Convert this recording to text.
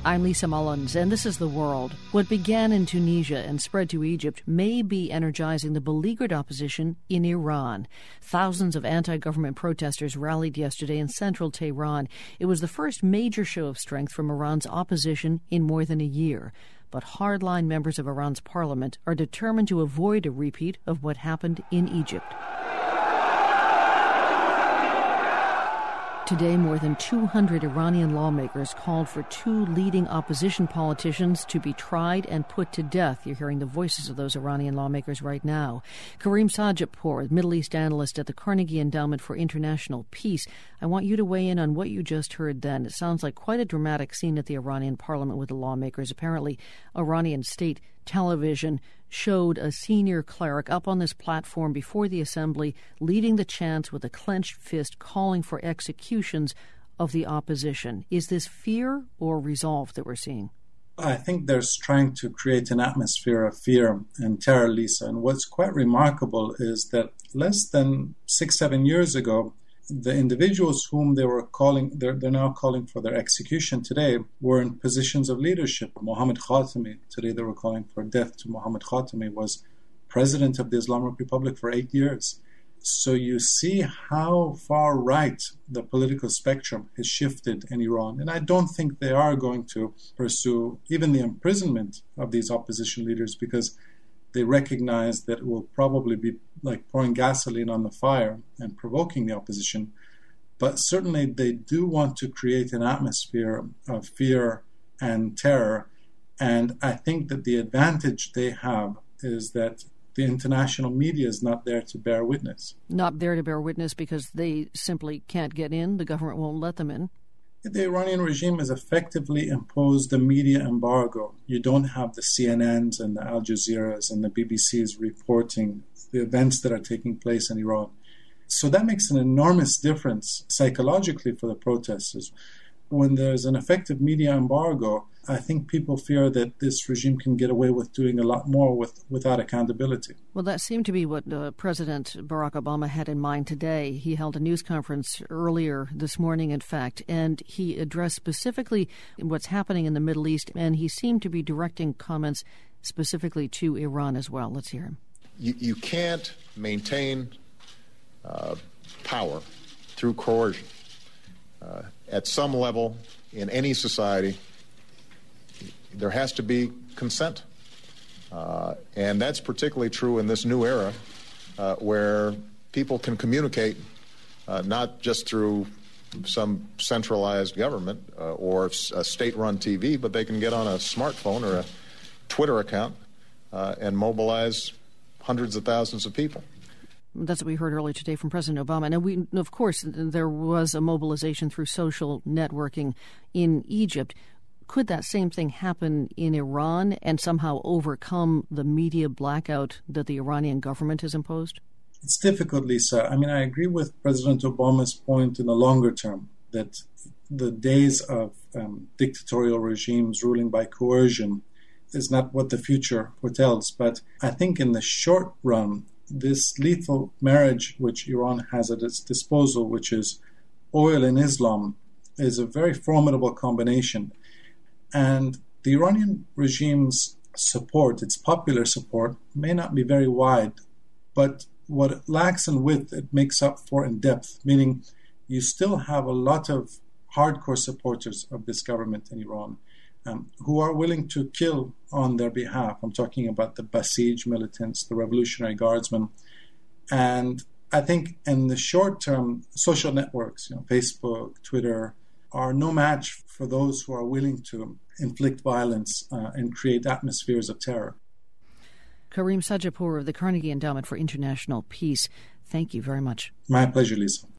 I'm Lisa Mullins, and this is The World. What began in Tunisia and spread to Egypt may be energizing the beleaguered opposition in Iran. Thousands of anti-government protesters rallied yesterday in central Tehran. It was the first major show of strength from Iran's opposition in more than a year. But hardline members of Iran's parliament are determined to avoid a repeat of what happened in Egypt. Today, more than 200 Iranian lawmakers called for two leading opposition politicians to be tried and put to death. You're hearing the voices of those Iranian lawmakers right now. Karim Sadjadpour, Middle East analyst at the Carnegie Endowment for International Peace. I want you to weigh in on what you just heard then. It sounds like quite a dramatic scene at the Iranian parliament with the lawmakers. Apparently, Iranian state television showed a senior cleric up on this platform before the assembly leading the chants with a clenched fist calling for executions of the opposition. Is this fear or resolve that we're seeing? I think they're trying to create an atmosphere of fear and terror, Lisa. And what's quite remarkable is that less than 6-7 years ago, the individuals whom they were calling, they're now calling for their execution today, were in positions of leadership. Mohammed Khatami, today they were calling for death to Mohammed Khatami, was president of the Islamic Republic for 8 years. So you see how far right the political spectrum has shifted in Iran. And I don't think they are going to pursue even the imprisonment of these opposition leaders, because they recognize that it will probably be like pouring gasoline on the fire and provoking the opposition. But certainly they do want to create an atmosphere of fear and terror. And I think that the advantage they have is that the international media is not there to bear witness. Not there to bear witness because they simply can't get in? The government won't let them in? The Iranian regime has effectively imposed a media embargo. You don't have the CNNs and the Al Jazeeras and the BBCs reporting the events that are taking place in Iran. So that makes an enormous difference psychologically for the protesters. When there's an effective media embargo, I think people fear that this regime can get away with doing a lot more without accountability. Well, that seemed to be what President Barack Obama had in mind today. He held a news conference earlier this morning, in fact, and he addressed specifically what's happening in the Middle East, and he seemed to be directing comments specifically to Iran as well. Let's hear him. You can't maintain power through coercion. At some level, in any society, there has to be consent. And that's particularly true in this new era where people can communicate not just through some centralized government or a state-run TV, but they can get on a smartphone or a Twitter account and mobilize hundreds of thousands of people. That's what we heard earlier today from President Obama. Now, of course, there was a mobilization through social networking in Egypt. Could that same thing happen in Iran and somehow overcome the media blackout that the Iranian government has imposed? It's difficult, Lisa. I mean, I agree with President Obama's point in the longer term that the days of dictatorial regimes ruling by coercion is not what the future foretells. But I think in the short run, this lethal marriage which Iran has at its disposal, which is oil and Islam, is a very formidable combination. And the Iranian regime's support, its popular support, may not be very wide, but what it lacks in width, it makes up for in depth, meaning you still have a lot of hardcore supporters of this government in Iran who are willing to kill on their behalf. I'm talking about the Basij militants, the Revolutionary Guardsmen. And I think in the short term, social networks, Facebook, Twitter, are no match for those who are willing to inflict violence and create atmospheres of terror. Karim Sadjadpour of the Carnegie Endowment for International Peace, thank you very much. My pleasure, Lisa.